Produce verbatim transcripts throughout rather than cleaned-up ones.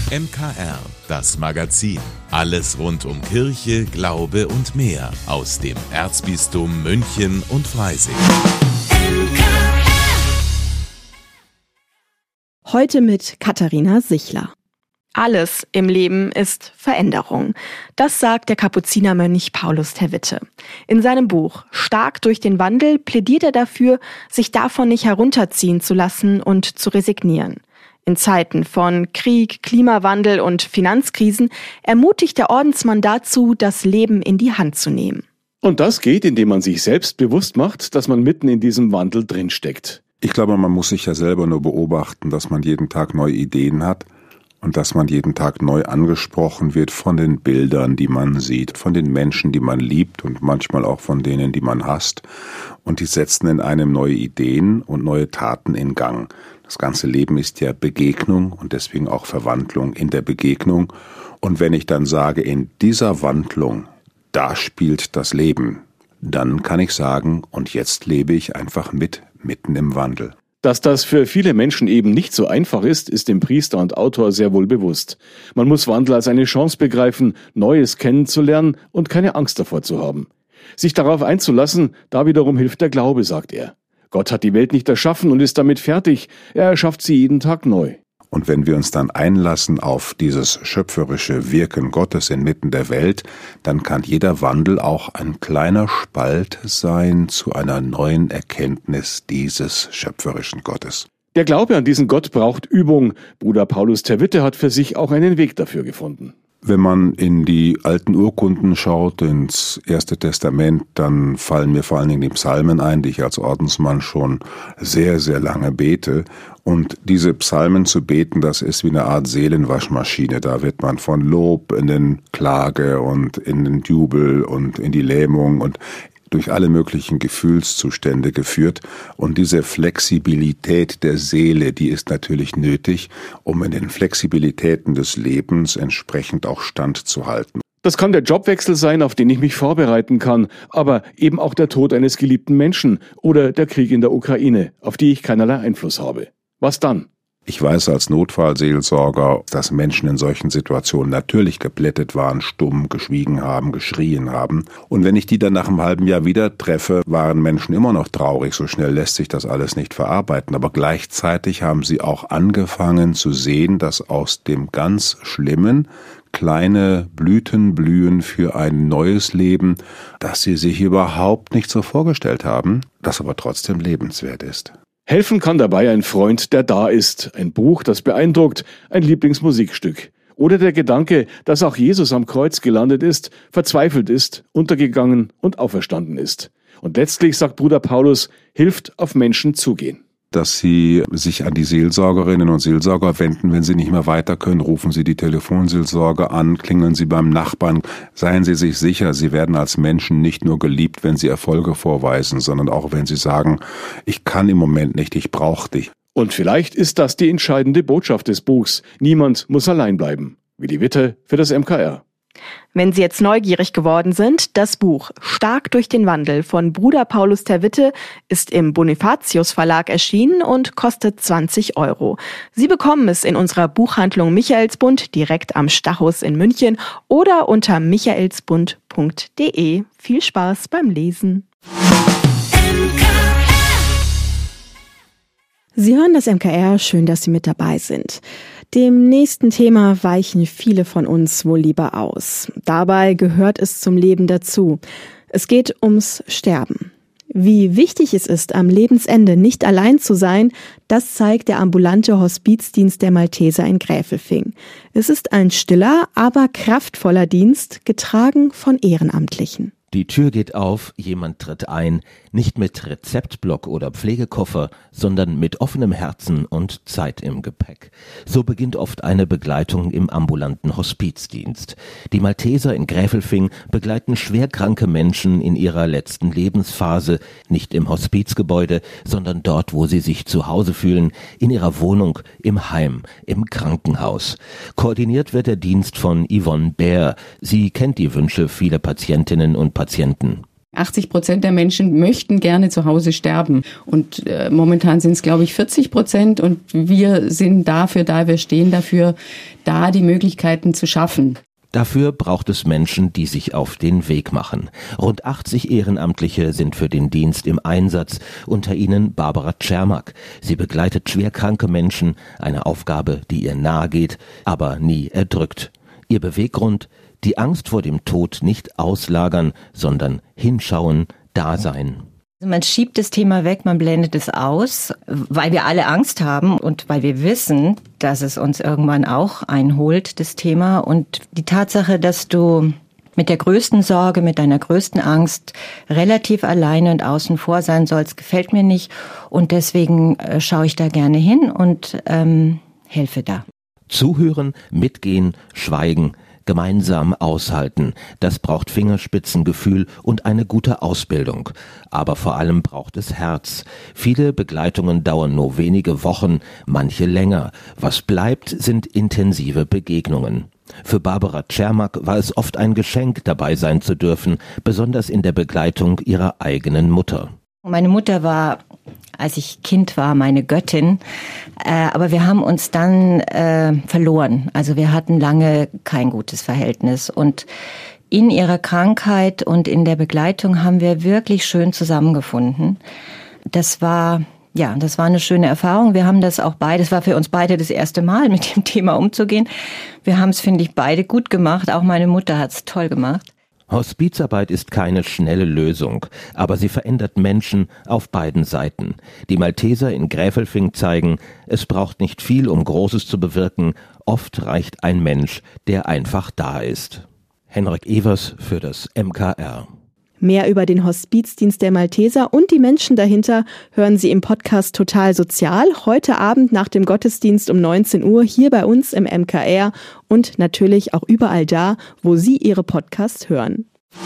M K R, das Magazin. Alles rund um Kirche, Glaube und mehr aus dem Erzbistum München und Freising. Heute mit Katharina Sichler. Alles im Leben ist Veränderung. Das sagt der Kapuzinermönch Paulus Terwitte. In seinem Buch Stark durch den Wandel plädiert er dafür, sich davon nicht herunterziehen zu lassen und zu resignieren. In Zeiten von Krieg, Klimawandel und Finanzkrisen ermutigt der Ordensmann dazu, das Leben in die Hand zu nehmen. Und das geht, indem man sich selbst bewusst macht, dass man mitten in diesem Wandel drinsteckt. Ich glaube, man muss sich ja selber nur beobachten, dass man jeden Tag neue Ideen hat und dass man jeden Tag neu angesprochen wird von den Bildern, die man sieht, von den Menschen, die man liebt und manchmal auch von denen, die man hasst. Und die setzen in einem neue Ideen und neue Taten in Gang. Das ganze Leben ist ja Begegnung und deswegen auch Verwandlung in der Begegnung. Und wenn ich dann sage, in dieser Wandlung, da spielt das Leben, dann kann ich sagen, und jetzt lebe ich einfach mit, mitten im Wandel. Dass das für viele Menschen eben nicht so einfach ist, ist dem Priester und Autor sehr wohl bewusst. Man muss Wandel als eine Chance begreifen, Neues kennenzulernen und keine Angst davor zu haben. Sich darauf einzulassen, da wiederum hilft der Glaube, sagt er. Gott hat die Welt nicht erschaffen und ist damit fertig. Er erschafft sie jeden Tag neu. Und wenn wir uns dann einlassen auf dieses schöpferische Wirken Gottes inmitten der Welt, dann kann jeder Wandel auch ein kleiner Spalt sein zu einer neuen Erkenntnis dieses schöpferischen Gottes. Der Glaube an diesen Gott braucht Übung. Bruder Paulus Terwitte hat für sich auch einen Weg dafür gefunden. Wenn man in die alten Urkunden schaut, ins Erste Testament, dann fallen mir vor allen Dingen die Psalmen ein, die ich als Ordensmann schon sehr, sehr lange bete. Und diese Psalmen zu beten, das ist wie eine Art Seelenwaschmaschine. Da wird man von Lob in den Klage und in den Jubel und in die Lähmung und durch alle möglichen Gefühlszustände geführt. Und diese Flexibilität der Seele, die ist natürlich nötig, um in den Flexibilitäten des Lebens entsprechend auch standzuhalten. Das kann der Jobwechsel sein, auf den ich mich vorbereiten kann, aber eben auch der Tod eines geliebten Menschen oder der Krieg in der Ukraine, auf die ich keinerlei Einfluss habe. Was dann? Ich weiß als Notfallseelsorger, dass Menschen in solchen Situationen natürlich geblättet waren, stumm, geschwiegen haben, geschrien haben. Und wenn ich die dann nach einem halben Jahr wieder treffe, waren Menschen immer noch traurig. So schnell lässt sich das alles nicht verarbeiten. Aber gleichzeitig haben sie auch angefangen zu sehen, dass aus dem ganz Schlimmen kleine Blüten blühen für ein neues Leben, das sie sich überhaupt nicht so vorgestellt haben, das aber trotzdem lebenswert ist. Helfen kann dabei ein Freund, der da ist, ein Buch, das beeindruckt, ein Lieblingsmusikstück. Oder der Gedanke, dass auch Jesus am Kreuz gelandet ist, verzweifelt ist, untergegangen und auferstanden ist. Und letztlich, sagt Bruder Paulus, hilft auf Menschen zugehen. Dass sie sich an die Seelsorgerinnen und Seelsorger wenden, wenn sie nicht mehr weiter können, rufen sie die Telefonseelsorge an, klingeln sie beim Nachbarn. Seien Sie sich sicher, Sie werden als Menschen nicht nur geliebt, wenn Sie Erfolge vorweisen, sondern auch wenn Sie sagen, ich kann im Moment nicht, ich brauche dich. Und vielleicht ist das die entscheidende Botschaft des Buchs. Niemand muss allein bleiben. Willi Witte für das M K R. Wenn Sie jetzt neugierig geworden sind, das Buch Stark durch den Wandel von Bruder Paulus Terwitte ist im Bonifatius Verlag erschienen und kostet zwanzig Euro. Sie bekommen es in unserer Buchhandlung Michaelsbund direkt am Stachus in München oder unter michaelsbund punkt de. Viel Spaß beim Lesen. Sie hören das M K R, schön, dass Sie mit dabei sind. Dem nächsten Thema weichen viele von uns wohl lieber aus. Dabei gehört es zum Leben dazu. Es geht ums Sterben. Wie wichtig es ist, am Lebensende nicht allein zu sein, das zeigt der ambulante Hospizdienst der Malteser in Gräfelfing. Es ist ein stiller, aber kraftvoller Dienst, getragen von Ehrenamtlichen. Die Tür geht auf, jemand tritt ein, nicht mit Rezeptblock oder Pflegekoffer, sondern mit offenem Herzen und Zeit im Gepäck. So beginnt oft eine Begleitung im ambulanten Hospizdienst. Die Malteser in Gräfelfing begleiten schwerkranke Menschen in ihrer letzten Lebensphase, nicht im Hospizgebäude, sondern dort, wo sie sich zu Hause fühlen, in ihrer Wohnung, im Heim, im Krankenhaus. Koordiniert wird der Dienst von Yvonne Bär. Sie kennt die Wünsche vieler Patientinnen und Patienten. achtzig Prozent der Menschen möchten gerne zu Hause sterben. Und äh, momentan sind es, glaube ich, vierzig Prozent. Und wir sind dafür da, wir stehen dafür, da die Möglichkeiten zu schaffen. Dafür braucht es Menschen, die sich auf den Weg machen. Rund achtzig Ehrenamtliche sind für den Dienst im Einsatz, unter ihnen Barbara Czermak. Sie begleitet schwerkranke Menschen, eine Aufgabe, die ihr nahe geht, aber nie erdrückt. Ihr Beweggrund: die Angst vor dem Tod nicht auslagern, sondern hinschauen, da sein. Man schiebt das Thema weg, man blendet es aus, weil wir alle Angst haben und weil wir wissen, dass es uns irgendwann auch einholt, das Thema. Und die Tatsache, dass du mit der größten Sorge, mit deiner größten Angst relativ alleine und außen vor sein sollst, gefällt mir nicht. Und deswegen äh, schaue ich da gerne hin und ähm, helfe da. Zuhören, mitgehen, schweigen, gemeinsam aushalten. Das braucht Fingerspitzengefühl und eine gute Ausbildung. Aber vor allem braucht es Herz. Viele Begleitungen dauern nur wenige Wochen, manche länger. Was bleibt, sind intensive Begegnungen. Für Barbara Czermak war es oft ein Geschenk, dabei sein zu dürfen, besonders in der Begleitung ihrer eigenen Mutter. Meine Mutter war, als ich Kind war, meine Göttin, äh, aber wir haben uns dann äh, verloren. Also wir hatten lange kein gutes Verhältnis und in ihrer Krankheit und in der Begleitung haben wir wirklich schön zusammengefunden. Das war, ja, das war eine schöne Erfahrung. Wir haben das auch beide, es war für uns beide das erste Mal, mit dem Thema umzugehen. Wir haben es, finde ich, beide gut gemacht. Auch meine Mutter hat es toll gemacht. Hospizarbeit ist keine schnelle Lösung, aber sie verändert Menschen auf beiden Seiten. Die Malteser in Gräfelfing zeigen, es braucht nicht viel, um Großes zu bewirken. Oft reicht ein Mensch, der einfach da ist. Henrik Evers für das M K R. Mehr über den Hospizdienst der Malteser und die Menschen dahinter hören Sie im Podcast Total Sozial heute Abend nach dem Gottesdienst um neunzehn Uhr hier bei uns im M K R und natürlich auch überall da, wo Sie Ihre Podcasts hören.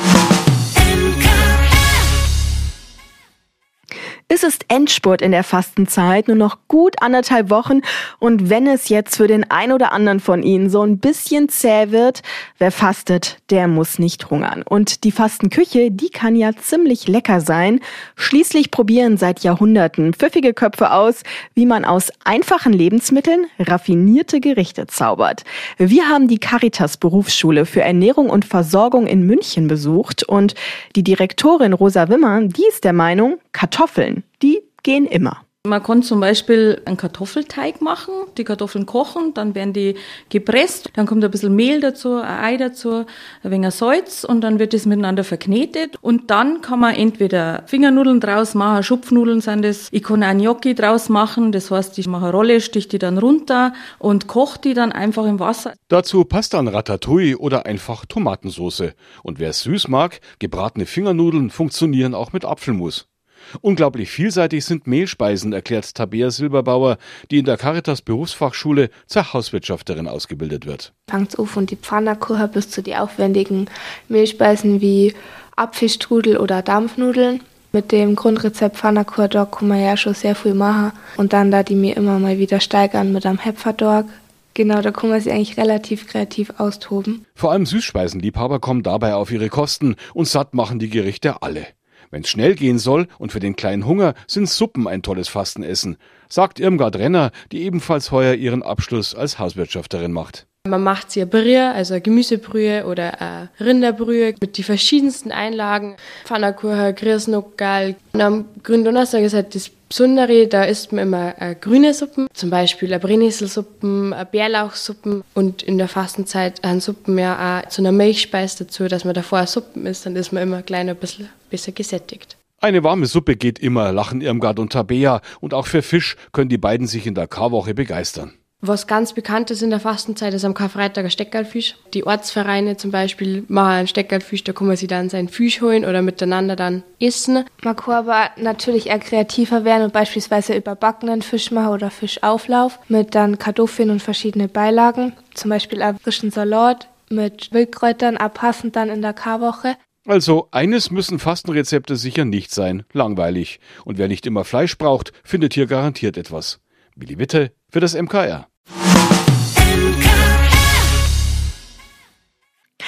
Es ist Endspurt in der Fastenzeit, nur noch gut anderthalb Wochen und wenn es jetzt für den ein oder anderen von Ihnen so ein bisschen zäh wird, wer fastet, der muss nicht hungern. Und die Fastenküche, die kann ja ziemlich lecker sein. Schließlich probieren seit Jahrhunderten pfiffige Köpfe aus, wie man aus einfachen Lebensmitteln raffinierte Gerichte zaubert. Wir haben die Caritas Berufsschule für Ernährung und Versorgung in München besucht und die Direktorin Rosa Wimmer, die ist der Meinung, Kartoffeln, die gehen immer. Man kann zum Beispiel einen Kartoffelteig machen, die Kartoffeln kochen, dann werden die gepresst, dann kommt ein bisschen Mehl dazu, ein Ei dazu, ein wenig Salz und dann wird das miteinander verknetet und dann kann man entweder Fingernudeln draus machen, Schupfnudeln sind das, ich kann auch Gnocchi draus machen, das heißt, ich mache eine Rolle, stich die dann runter und koche die dann einfach im Wasser. Dazu passt dann Ratatouille oder einfach Tomatensauce. Und wer es süß mag, gebratene Fingernudeln funktionieren auch mit Apfelmus. Unglaublich vielseitig sind Mehlspeisen, erklärt Tabea Silberbauer, die in der Caritas Berufsfachschule zur Hauswirtschafterin ausgebildet wird. Fängt an von die Pfannkuchen bis zu die aufwendigen Mehlspeisen wie Apfelstrudel oder Dampfnudeln. Mit dem Grundrezept Pfannkuchen da kann man ja schon sehr viel machen. Und dann da die mir immer mal wieder steigern mit einem Hepferdog. Genau, da kann man sich eigentlich relativ kreativ austoben. Vor allem Süßspeisenliebhaber kommen dabei auf ihre Kosten und satt machen die Gerichte alle. Wenn es schnell gehen soll und für den kleinen Hunger, sind Suppen ein tolles Fastenessen, sagt Irmgard Renner, die ebenfalls heuer ihren Abschluss als Hauswirtschafterin macht. Man macht hier Brühe, also Gemüsebrühe oder äh, Rinderbrühe mit die verschiedensten Einlagen. Pfannkuchen, Grießnockerl. Und am Gründonnerstag ist halt das Besondere, da isst man immer äh, grüne Suppen, zum Beispiel eine Brennnesselsuppen, eine Bärlauchsuppen und in der Fastenzeit haben Suppen ja auch zu einer Milchspeise dazu, dass man davor Suppen isst, dann ist man immer gleich ein bisschen besser gesättigt. Eine warme Suppe geht immer, lachen Irmgard und Tabea und auch für Fisch können die beiden sich in der Karwoche begeistern. Was ganz bekannt ist in der Fastenzeit, ist am Karfreitag ein Steckerlfisch. Die Ortsvereine zum Beispiel machen einen Steckerlfisch, da kann man sich dann seinen Fisch holen oder miteinander dann essen. Man kann aber natürlich eher kreativer werden und beispielsweise überbackenen Fisch machen oder Fischauflauf mit dann Kartoffeln und verschiedene Beilagen. Zum Beispiel einen frischen Salat mit Wildkräutern, abpassend dann in der Karwoche. Also, eines müssen Fastenrezepte sicher nicht sein, langweilig. Und wer nicht immer Fleisch braucht, findet hier garantiert etwas. Willi Witte für das M K R.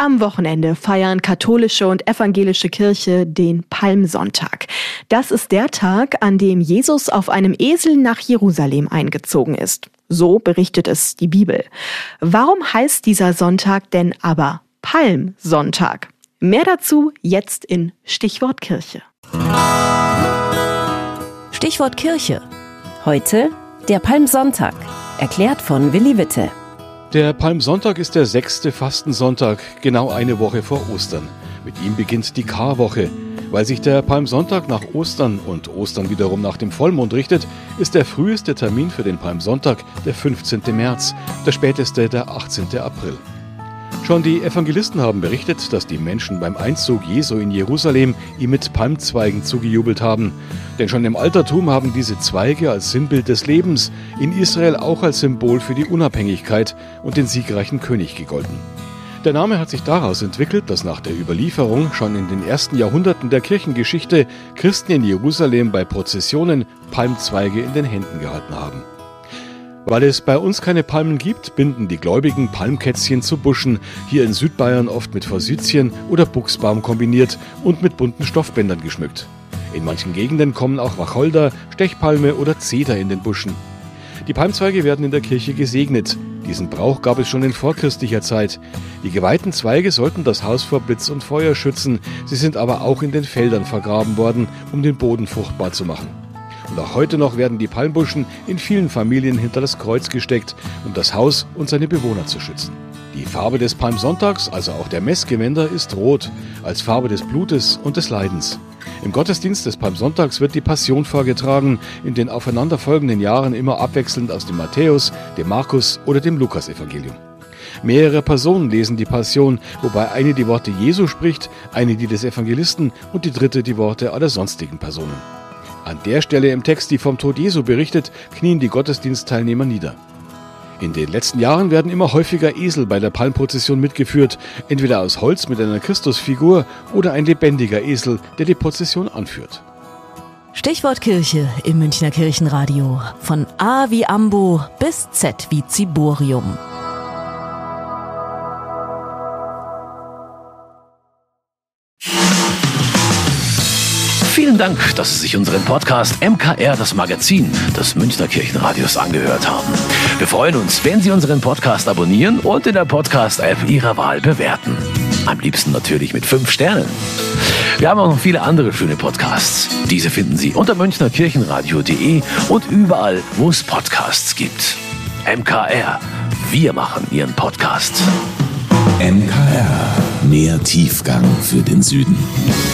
Am Wochenende feiern katholische und evangelische Kirche den Palmsonntag. Das ist der Tag, an dem Jesus auf einem Esel nach Jerusalem eingezogen ist. So berichtet es die Bibel. Warum heißt dieser Sonntag denn aber Palmsonntag? Mehr dazu jetzt in Stichwort Kirche. Stichwort Kirche. Heute der Palmsonntag, erklärt von Willi Witte. Der Palmsonntag ist der sechste Fastensonntag, genau eine Woche vor Ostern. Mit ihm beginnt die Karwoche. Weil sich der Palmsonntag nach Ostern und Ostern wiederum nach dem Vollmond richtet, ist der früheste Termin für den Palmsonntag der fünfzehnten März, der späteste der achtzehnten April. Schon die Evangelisten haben berichtet, dass die Menschen beim Einzug Jesu in Jerusalem ihm mit Palmzweigen zugejubelt haben. Denn schon im Altertum haben diese Zweige als Sinnbild des Lebens in Israel auch als Symbol für die Unabhängigkeit und den siegreichen König gegolten. Der Name hat sich daraus entwickelt, dass nach der Überlieferung schon in den ersten Jahrhunderten der Kirchengeschichte Christen in Jerusalem bei Prozessionen Palmzweige in den Händen gehalten haben. Weil es bei uns keine Palmen gibt, binden die Gläubigen Palmkätzchen zu Buschen, hier in Südbayern oft mit Forsythien oder Buchsbaum kombiniert und mit bunten Stoffbändern geschmückt. In manchen Gegenden kommen auch Wacholder, Stechpalme oder Zeder in den Buschen. Die Palmzweige werden in der Kirche gesegnet. Diesen Brauch gab es schon in vorchristlicher Zeit. Die geweihten Zweige sollten das Haus vor Blitz und Feuer schützen. Sie sind aber auch in den Feldern vergraben worden, um den Boden fruchtbar zu machen. Und auch heute noch werden die Palmbuschen in vielen Familien hinter das Kreuz gesteckt, um das Haus und seine Bewohner zu schützen. Die Farbe des Palmsonntags, also auch der Messgewänder, ist rot, als Farbe des Blutes und des Leidens. Im Gottesdienst des Palmsonntags wird die Passion vorgetragen, in den aufeinanderfolgenden Jahren immer abwechselnd aus dem Matthäus, dem Markus oder dem Lukas-Evangelium. Mehrere Personen lesen die Passion, wobei eine die Worte Jesu spricht, eine die des Evangelisten und die dritte die Worte aller sonstigen Personen. An der Stelle im Text, die vom Tod Jesu berichtet, knien die Gottesdienstteilnehmer nieder. In den letzten Jahren werden immer häufiger Esel bei der Palmprozession mitgeführt, entweder aus Holz mit einer Christusfigur oder ein lebendiger Esel, der die Prozession anführt. Stichwort Kirche im Münchner Kirchenradio. Von A wie Ambo bis Z wie Ziborium. Vielen Dank, dass Sie sich unseren Podcast M K R, das Magazin des Münchner Kirchenradios, angehört haben. Wir freuen uns, wenn Sie unseren Podcast abonnieren und in der Podcast-App Ihrer Wahl bewerten. Am liebsten natürlich mit fünf Sternen. Wir haben auch noch viele andere schöne Podcasts. Diese finden Sie unter münchner kirchenradio punkt de und überall, wo es Podcasts gibt. M K R, wir machen Ihren Podcast. M K R, mehr Tiefgang für den Süden.